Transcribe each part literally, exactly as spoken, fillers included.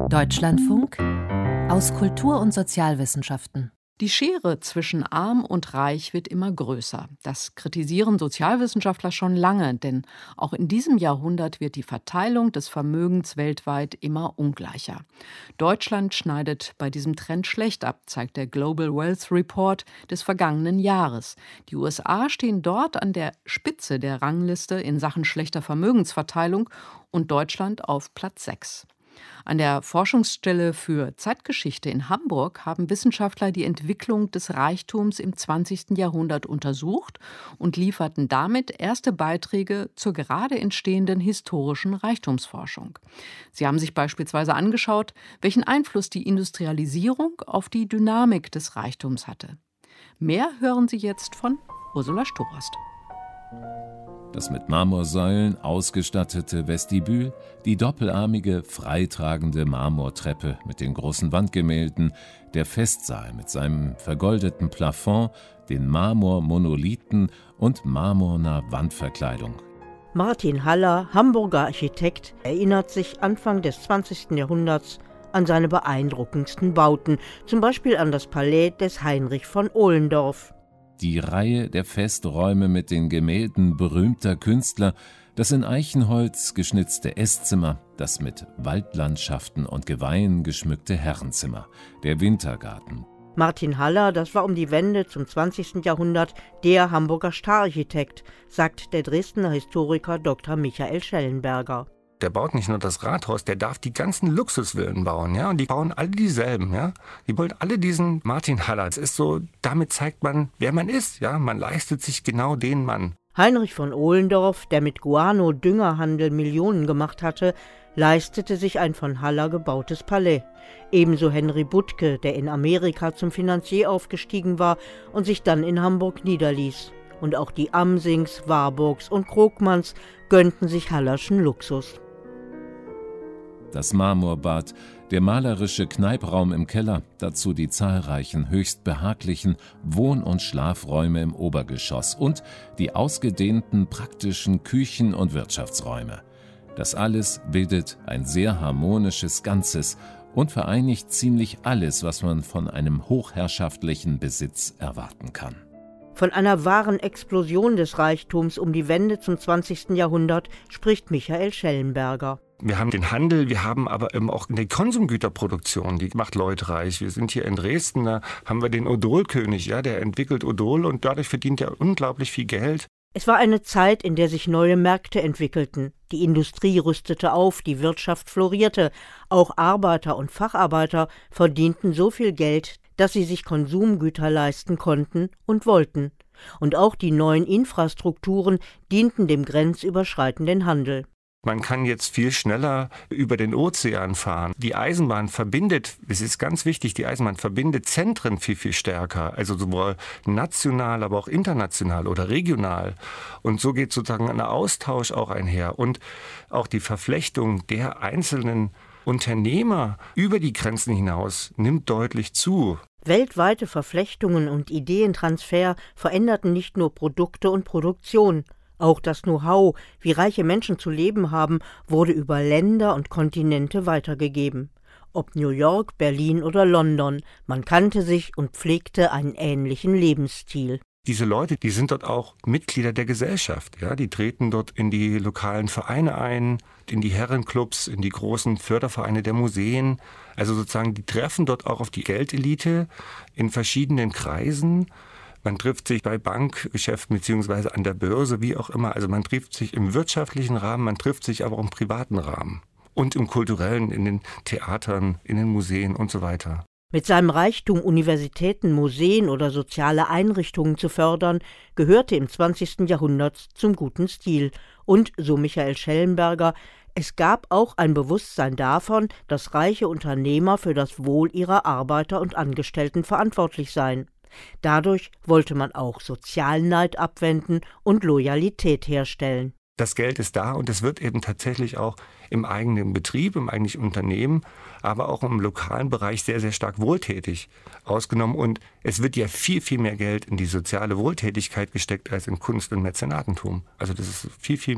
Deutschlandfunk aus Kultur- und Sozialwissenschaften. Die Schere zwischen Arm und Reich wird immer größer. Das kritisieren Sozialwissenschaftler schon lange, denn auch in diesem Jahrhundert wird die Verteilung des Vermögens weltweit immer ungleicher. Deutschland schneidet bei diesem Trend schlecht ab, zeigt der Global Wealth Report des vergangenen Jahres. Die U S A stehen dort an der Spitze der Rangliste in Sachen schlechter Vermögensverteilung und Deutschland auf Platz sechs. An der Forschungsstelle für Zeitgeschichte in Hamburg haben Wissenschaftler die Entwicklung des Reichtums im zwanzigsten Jahrhundert untersucht und lieferten damit erste Beiträge zur gerade entstehenden historischen Reichtumsforschung. Sie haben sich beispielsweise angeschaut, welchen Einfluss die Industrialisierung auf die Dynamik des Reichtums hatte. Mehr hören Sie jetzt von Ursula Storost. Das mit Marmorsäulen ausgestattete Vestibül, die doppelarmige, freitragende Marmortreppe mit den großen Wandgemälden, der Festsaal mit seinem vergoldeten Plafond, den Marmormonolithen und marmorner Wandverkleidung. Martin Haller, Hamburger Architekt, erinnert sich Anfang des zwanzigsten Jahrhunderts an seine beeindruckendsten Bauten, zum Beispiel an das Palais des Heinrich von Ohlendorff. Die Reihe der Festräume mit den Gemälden berühmter Künstler, das in Eichenholz geschnitzte Esszimmer, das mit Waldlandschaften und Geweihen geschmückte Herrenzimmer, der Wintergarten. Martin Haller, das war um die Wende zum zwanzigsten Jahrhundert der Hamburger Stararchitekt, sagt der Dresdner Historiker Doktor Michael Schellenberger. Der baut nicht nur das Rathaus, der darf die ganzen Luxusvillen bauen, ja, und die bauen alle dieselben, ja. Die wollen alle diesen Martin Haller. Es ist so, damit zeigt man, wer man ist, ja. Man leistet sich genau den Mann. Heinrich von Ohlendorff, der mit Guano-Düngerhandel Millionen gemacht hatte, leistete sich ein von Haller gebautes Palais. Ebenso Henry Butke, der in Amerika zum Finanzier aufgestiegen war und sich dann in Hamburg niederließ. Und auch die Amsings, Warburgs und Krogmanns gönnten sich Hallerschen Luxus. Das Marmorbad, der malerische Kneipraum im Keller, dazu die zahlreichen höchst behaglichen Wohn- und Schlafräume im Obergeschoss und die ausgedehnten praktischen Küchen- und Wirtschaftsräume. Das alles bildet ein sehr harmonisches Ganzes und vereinigt ziemlich alles, was man von einem hochherrschaftlichen Besitz erwarten kann. Von einer wahren Explosion des Reichtums um die Wende zum zwanzigsten Jahrhundert spricht Michael Schellenberger. Wir haben den Handel, wir haben aber eben auch eine Konsumgüterproduktion, die macht Leute reich. Wir sind hier in Dresden, da haben wir den Odol-König, ja, der entwickelt Odol und dadurch verdient er unglaublich viel Geld. Es war eine Zeit, in der sich neue Märkte entwickelten. Die Industrie rüstete auf, die Wirtschaft florierte. Auch Arbeiter und Facharbeiter verdienten so viel Geld, dass sie sich Konsumgüter leisten konnten und wollten. Und auch die neuen Infrastrukturen dienten dem grenzüberschreitenden Handel. Man kann jetzt viel schneller über den Ozean fahren. Die Eisenbahn verbindet, es ist ganz wichtig, die Eisenbahn verbindet Zentren viel, viel stärker. Also sowohl national, aber auch international oder regional. Und so geht sozusagen ein Austausch auch einher. Und auch die Verflechtung der einzelnen Unternehmer über die Grenzen hinaus nimmt deutlich zu. Weltweite Verflechtungen und Ideentransfer veränderten nicht nur Produkte und Produktion. Auch das Know-how, wie reiche Menschen zu leben haben, wurde über Länder und Kontinente weitergegeben. Ob New York, Berlin oder London, man kannte sich und pflegte einen ähnlichen Lebensstil. Diese Leute, die sind dort auch Mitglieder der Gesellschaft. Ja, die treten dort in die lokalen Vereine ein, in die Herrenclubs, in die großen Fördervereine der Museen. Also sozusagen, die treffen dort auch auf die Geldelite in verschiedenen Kreisen. Man trifft sich bei Bankgeschäften beziehungsweise an der Börse, wie auch immer. Also man trifft sich im wirtschaftlichen Rahmen, man trifft sich aber auch im privaten Rahmen. Und im kulturellen, in den Theatern, in den Museen und so weiter. Mit seinem Reichtum, Universitäten, Museen oder soziale Einrichtungen zu fördern, gehörte im zwanzigsten Jahrhundert zum guten Stil. Und, so Michael Schellenberger, es gab auch ein Bewusstsein davon, dass reiche Unternehmer für das Wohl ihrer Arbeiter und Angestellten verantwortlich seien. Dadurch wollte man auch Sozialneid abwenden und Loyalität herstellen. Das Geld ist da und es wird eben tatsächlich auch im eigenen Betrieb, im eigentlichen Unternehmen, aber auch im lokalen Bereich sehr, sehr stark wohltätig ausgenommen. Und es wird ja viel, viel mehr Geld in die soziale Wohltätigkeit gesteckt als in Kunst und Mäzenatentum. Also das ist viel, viel mehr.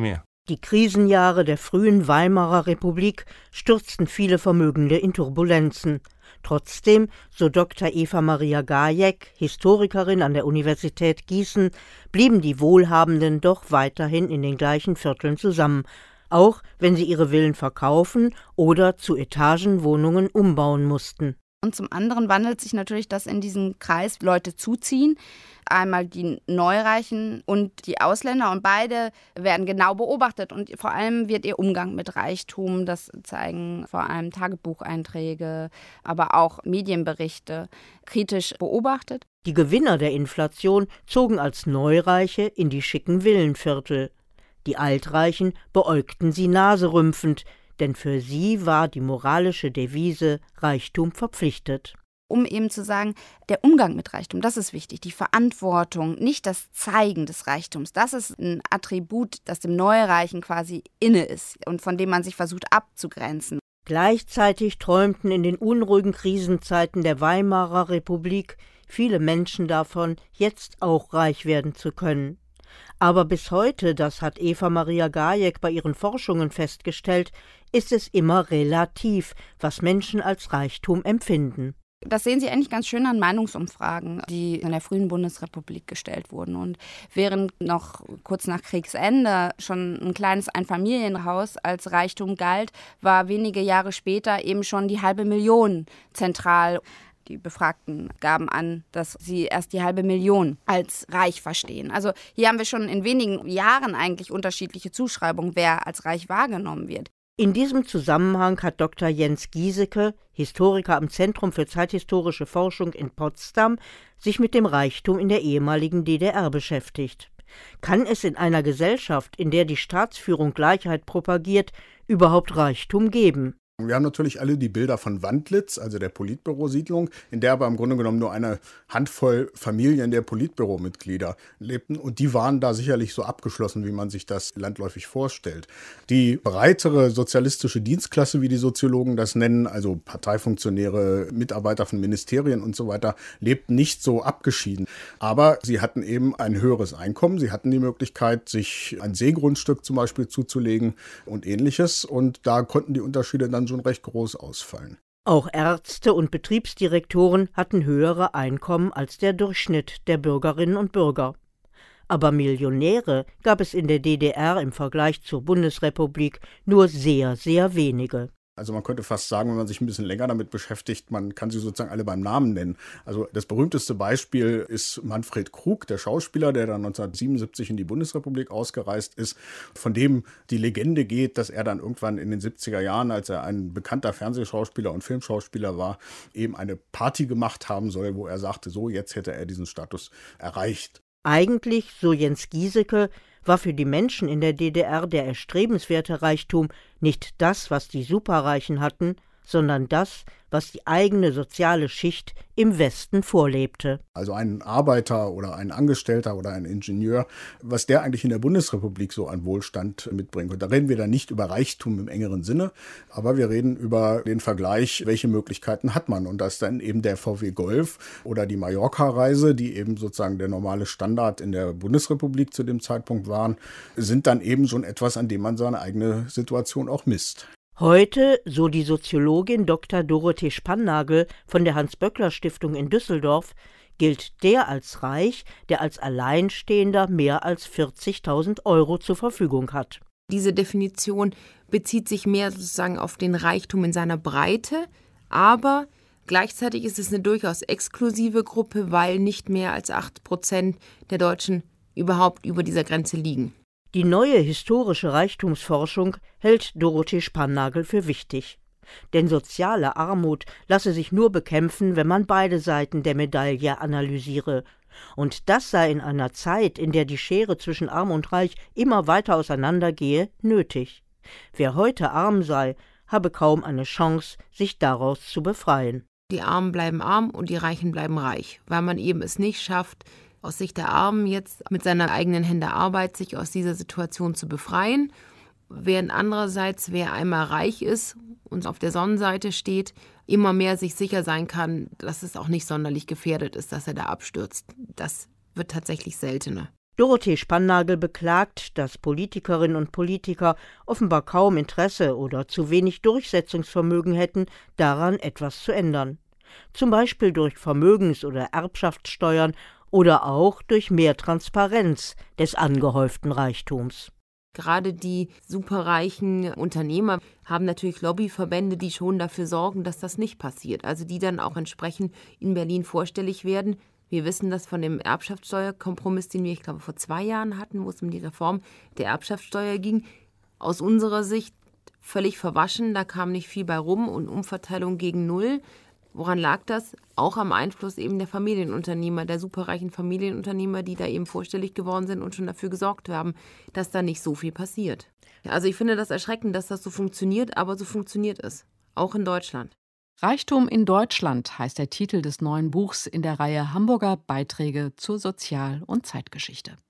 Die Krisenjahre der frühen Weimarer Republik stürzten viele Vermögende in Turbulenzen. Trotzdem, so Doktor Eva Maria Gajek, Historikerin an der Universität Gießen, blieben die Wohlhabenden doch weiterhin in den gleichen Vierteln zusammen, auch wenn sie ihre Villen verkaufen oder zu Etagenwohnungen umbauen mussten. Und zum anderen wandelt sich natürlich, dass in diesen Kreis Leute zuziehen. Einmal die Neureichen und die Ausländer, und beide werden genau beobachtet. Und vor allem wird ihr Umgang mit Reichtum, das zeigen vor allem Tagebucheinträge, aber auch Medienberichte, kritisch beobachtet. Die Gewinner der Inflation zogen als Neureiche in die schicken Villenviertel. Die Altreichen beäugten sie naserümpfend, denn für sie war die moralische Devise Reichtum verpflichtet. Um eben zu sagen, der Umgang mit Reichtum, das ist wichtig, die Verantwortung, nicht das Zeigen des Reichtums. Das ist ein Attribut, das dem Neureichen quasi inne ist und von dem man sich versucht abzugrenzen. Gleichzeitig träumten in den unruhigen Krisenzeiten der Weimarer Republik viele Menschen davon, jetzt auch reich werden zu können. Aber bis heute, das hat Eva Maria Gajek bei ihren Forschungen festgestellt, ist es immer relativ, was Menschen als Reichtum empfinden. Das sehen Sie eigentlich ganz schön an Meinungsumfragen, die in der frühen Bundesrepublik gestellt wurden. Und während noch kurz nach Kriegsende schon ein kleines Einfamilienhaus als Reichtum galt, war wenige Jahre später eben schon die halbe Million zentral. Die Befragten gaben an, dass sie erst die halbe Million als reich verstehen. Also hier haben wir schon in wenigen Jahren eigentlich unterschiedliche Zuschreibungen, wer als reich wahrgenommen wird. In diesem Zusammenhang hat Doktor Jens Gieseke, Historiker am Zentrum für zeithistorische Forschung in Potsdam, sich mit dem Reichtum in der ehemaligen D D R beschäftigt. Kann es in einer Gesellschaft, in der die Staatsführung Gleichheit propagiert, überhaupt Reichtum geben? Wir haben natürlich alle die Bilder von Wandlitz, also der Politbürosiedlung, in der aber im Grunde genommen nur eine Handvoll Familien der Politbüromitglieder lebten. Und die waren da sicherlich so abgeschlossen, wie man sich das landläufig vorstellt. Die breitere sozialistische Dienstklasse, wie die Soziologen das nennen, also Parteifunktionäre, Mitarbeiter von Ministerien und so weiter, lebten nicht so abgeschieden. Aber sie hatten eben ein höheres Einkommen. Sie hatten die Möglichkeit, sich ein Seegrundstück zum Beispiel zuzulegen und Ähnliches. Und da konnten die Unterschiede dann schon recht groß ausfallen. Auch Ärzte und Betriebsdirektoren hatten höhere Einkommen als der Durchschnitt der Bürgerinnen und Bürger. Aber Millionäre gab es in der D D R im Vergleich zur Bundesrepublik nur sehr, sehr wenige. Also man könnte fast sagen, wenn man sich ein bisschen länger damit beschäftigt, man kann sie sozusagen alle beim Namen nennen. Also das berühmteste Beispiel ist Manfred Krug, der Schauspieler, der dann neunzehnhundertsiebenundsiebzig in die Bundesrepublik ausgereist ist, von dem die Legende geht, dass er dann irgendwann in den siebziger Jahren, als er ein bekannter Fernsehschauspieler und Filmschauspieler war, eben eine Party gemacht haben soll, wo er sagte, so, jetzt hätte er diesen Status erreicht. Eigentlich, so Jens Gieseke, war für die Menschen in der D D R der erstrebenswerte Reichtum nicht das, was die Superreichen hatten, sondern das, was die eigene soziale Schicht im Westen vorlebte. Also ein Arbeiter oder ein Angestellter oder ein Ingenieur, was der eigentlich in der Bundesrepublik so an Wohlstand mitbringt. Und da reden wir dann nicht über Reichtum im engeren Sinne, aber wir reden über den Vergleich, welche Möglichkeiten hat man. Und das ist dann eben der V W Golf oder die Mallorca-Reise, die eben sozusagen der normale Standard in der Bundesrepublik zu dem Zeitpunkt waren, sind dann eben schon etwas, an dem man seine eigene Situation auch misst. Heute, so die Soziologin Doktor Dorothee Spannagel von der Hans-Böckler-Stiftung in Düsseldorf, gilt der als reich, der als Alleinstehender mehr als vierzigtausend Euro zur Verfügung hat. Diese Definition bezieht sich mehr sozusagen auf den Reichtum in seiner Breite, aber gleichzeitig ist es eine durchaus exklusive Gruppe, weil nicht mehr als acht Prozent der Deutschen überhaupt über dieser Grenze liegen. Die neue historische Reichtumsforschung hält Dorothee Spannagel für wichtig. Denn soziale Armut lasse sich nur bekämpfen, wenn man beide Seiten der Medaille analysiere. Und das sei in einer Zeit, in der die Schere zwischen Arm und Reich immer weiter auseinandergehe, nötig. Wer heute arm sei, habe kaum eine Chance, sich daraus zu befreien. Die Armen bleiben arm und die Reichen bleiben reich, weil man eben es nicht schafft, aus Sicht der Armen jetzt mit seiner eigenen Hände Arbeit sich aus dieser Situation zu befreien, während andererseits, wer einmal reich ist und auf der Sonnenseite steht, immer mehr sich sicher sein kann, dass es auch nicht sonderlich gefährdet ist, dass er da abstürzt. Das wird tatsächlich seltener. Dorothee Spannagel beklagt, dass Politikerinnen und Politiker offenbar kaum Interesse oder zu wenig Durchsetzungsvermögen hätten, daran etwas zu ändern. Zum Beispiel durch Vermögens- oder Erbschaftssteuern oder auch durch mehr Transparenz des angehäuften Reichtums. Gerade die superreichen Unternehmer haben natürlich Lobbyverbände, die schon dafür sorgen, dass das nicht passiert. Also die dann auch entsprechend in Berlin vorstellig werden. Wir wissen das von dem Erbschaftssteuerkompromiss, den wir, ich glaube, vor zwei Jahren hatten, wo es um die Reform der Erbschaftssteuer ging. Aus unserer Sicht völlig verwaschen, da kam nicht viel bei rum und Umverteilung gegen Null. Woran lag das? Auch am Einfluss eben der Familienunternehmer, der superreichen Familienunternehmer, die da eben vorstellig geworden sind und schon dafür gesorgt haben, dass da nicht so viel passiert. Also ich finde das erschreckend, dass das so funktioniert, aber so funktioniert es, auch in Deutschland. Reichtum in Deutschland heißt der Titel des neuen Buchs in der Reihe Hamburger Beiträge zur Sozial- und Zeitgeschichte.